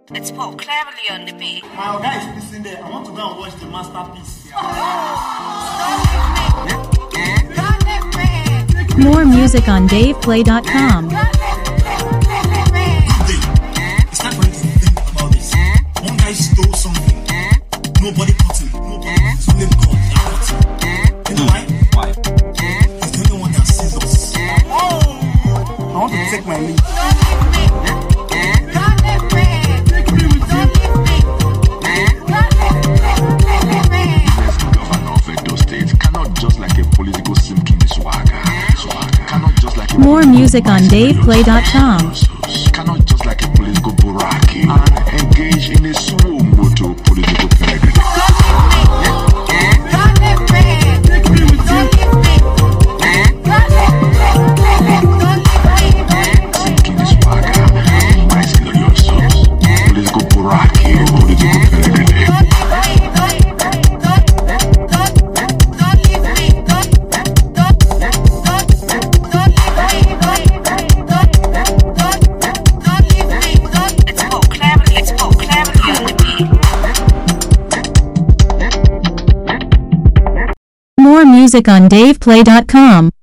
It's Paul Cleverly on the beat. My guy is listening there. I want to go and watch the masterpiece. More music on DavePlay.com. It's not going to think about this. One guy stole something. Nobody caught him. It's only God that caught him. You know why? Why? He's the only one that sees us. I want to take my leave. More music on DavePlay.com. Cannot just like a political buraki and engage in a slow moto political penetrate. Sinking his swagger, rising on your souls. Political buraki, political penetrate. More music on DavePlay.com.